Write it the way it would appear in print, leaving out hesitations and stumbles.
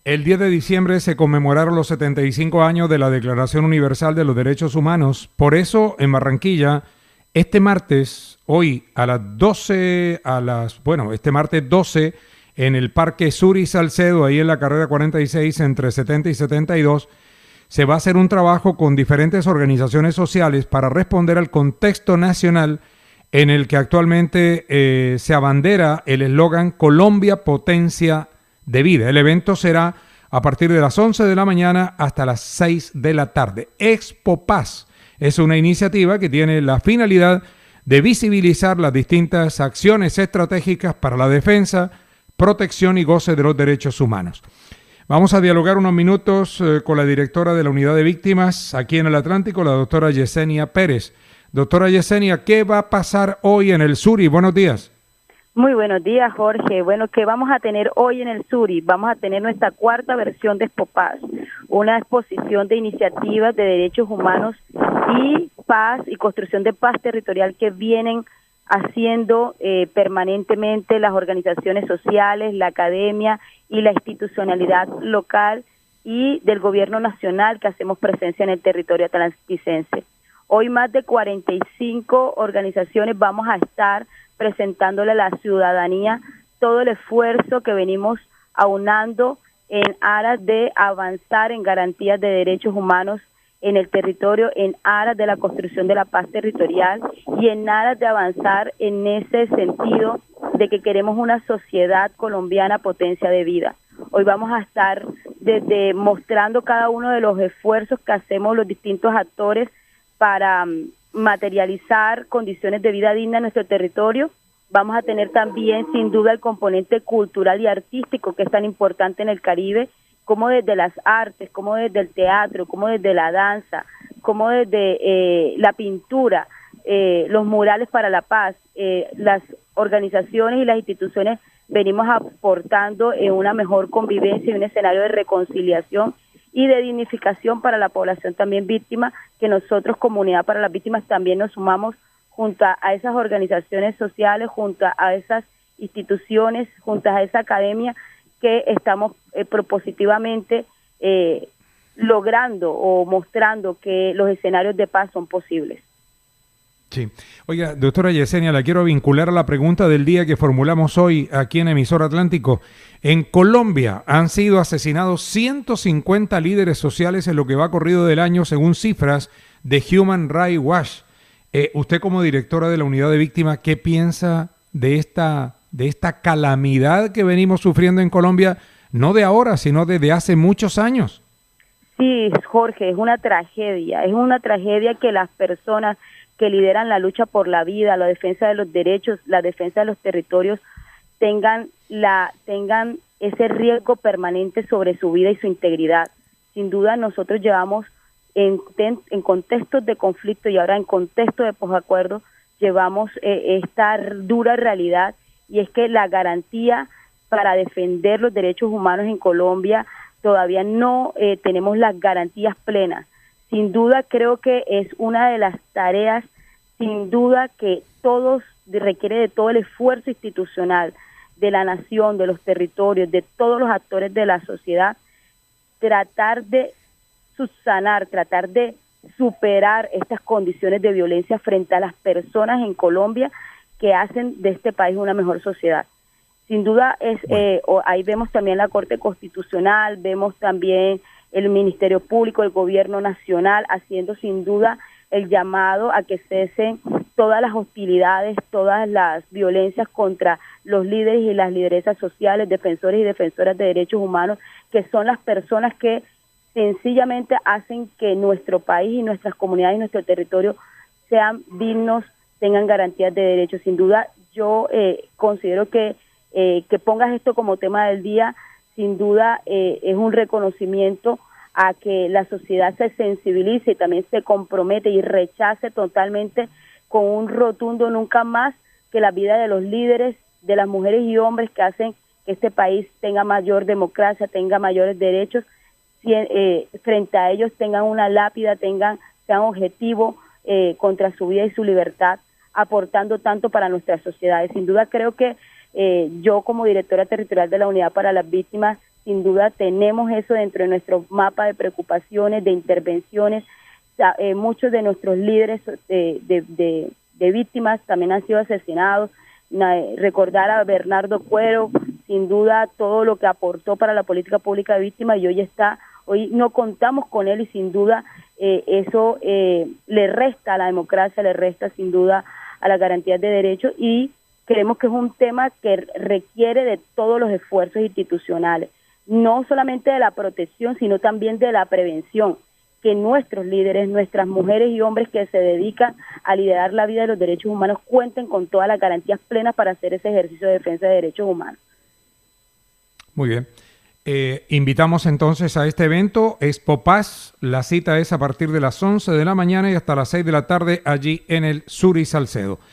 El 10 de diciembre se conmemoraron los 75 años de la Declaración Universal de los Derechos Humanos. Por eso, en Barranquilla, este martes, hoy a las 12, este martes 12, en el Parque Sur y Salcedo, ahí en la carrera 46, entre 70 y 72, se va a hacer un trabajo con diferentes organizaciones sociales para responder al contexto nacional en el que actualmente se abandera el eslogan Colombia Potencia de Vida. El evento será a partir de las 11 de la mañana hasta las 6 de la tarde. Expo Paz es una iniciativa que tiene la finalidad de visibilizar las distintas acciones estratégicas para la defensa, protección y goce de los derechos humanos. Vamos a dialogar unos minutos con la directora de la Unidad de Víctimas aquí en el Atlántico, la doctora Yesenia Pérez. Doctora Yesenia, ¿qué va a pasar hoy en el Suri? Buenos días. Muy buenos días, Jorge. Bueno, ¿qué vamos a tener hoy en el Suri? Vamos a tener nuestra cuarta versión de Expo Paz, una exposición de iniciativas de derechos humanos y paz y construcción de paz territorial que vienen haciendo permanentemente las organizaciones sociales, la academia y la institucionalidad local y del gobierno nacional que hacemos presencia en el territorio atlanticense. Hoy más de 45 organizaciones vamos a estar presentándole a la ciudadanía todo el esfuerzo que venimos aunando en aras de avanzar en garantías de derechos humanos en el territorio, en aras de la construcción de la paz territorial y en aras de avanzar en ese sentido de que queremos una sociedad colombiana potencia de vida. Hoy vamos a estar desde mostrando cada uno de los esfuerzos que hacemos los distintos actores para materializar condiciones de vida digna en nuestro territorio. Vamos a tener también, sin duda, el componente cultural y artístico que es tan importante en el Caribe, como desde las artes, como desde el teatro, como desde la danza, como desde la pintura, los murales para la paz, las organizaciones y las instituciones venimos aportando en una mejor convivencia y un escenario de reconciliación y de dignificación para la población también víctima, que nosotros, Comunidad para las Víctimas, también nos sumamos junto a esas organizaciones sociales, junto a esas instituciones, junto a esa academia que estamos propositivamente logrando o mostrando que los escenarios de paz son posibles. Sí. Oiga, doctora Yesenia, la quiero vincular a la pregunta del día que formulamos hoy aquí en Emisor Atlántico. En Colombia han sido asesinados 150 líderes sociales en lo que va corrido del año, según cifras de Human Rights Watch. Usted como directora de la Unidad de Víctimas, ¿qué piensa de esta calamidad que venimos sufriendo en Colombia, no de ahora, sino desde hace muchos años? Sí, Jorge, es una tragedia que las personas que lideran la lucha por la vida, la defensa de los derechos, la defensa de los territorios, tengan ese riesgo permanente sobre su vida y su integridad. Sin duda nosotros llevamos en contextos de conflicto y ahora en contexto de posacuerdo, llevamos esta dura realidad, y es que la garantía para defender los derechos humanos en Colombia todavía no tenemos las garantías plenas. Sin duda creo que es una de las tareas, sin duda que requiere de todo el esfuerzo institucional de la nación, de los territorios, de todos los actores de la sociedad, tratar de subsanar, tratar de superar estas condiciones de violencia frente a las personas en Colombia que hacen de este país una mejor sociedad. Sin duda ahí vemos también la Corte Constitucional, vemos también el Ministerio Público, el Gobierno Nacional, haciendo sin duda el llamado a que cesen todas las hostilidades, todas las violencias contra los líderes y las lideresas sociales, defensores y defensoras de derechos humanos, que son las personas que sencillamente hacen que nuestro país y nuestras comunidades y nuestro territorio sean dignos, tengan garantías de derechos. Sin duda, yo considero que pongas esto como tema del día, sin duda es un reconocimiento a que la sociedad se sensibilice y también se compromete y rechace totalmente con un rotundo nunca más que la vida de los líderes, de las mujeres y hombres que hacen que este país tenga mayor democracia, tenga mayores derechos, frente a ellos tengan una lápida, sean objetivos contra su vida y su libertad, aportando tanto para nuestras sociedades. Sin duda creo que yo como directora territorial de la Unidad para las Víctimas, sin duda tenemos eso dentro de nuestro mapa de preocupaciones, de intervenciones. Muchos de nuestros líderes de víctimas también han sido asesinados. Recordar a Bernardo Cuero, sin duda todo lo que aportó para la política pública de víctimas, y hoy no contamos con él, y sin duda eso le resta a la democracia, le resta sin duda a las garantías de derechos, y creemos que es un tema que requiere de todos los esfuerzos institucionales, no solamente de la protección, sino también de la prevención, que nuestros líderes, nuestras mujeres y hombres que se dedican a liderar la vida de los derechos humanos cuenten con todas las garantías plenas para hacer ese ejercicio de defensa de derechos humanos. Muy bien. Invitamos entonces a este evento, Expo Paz. La cita es a partir de las 11 de la mañana y hasta las 6 de la tarde allí en el Suri Salcedo.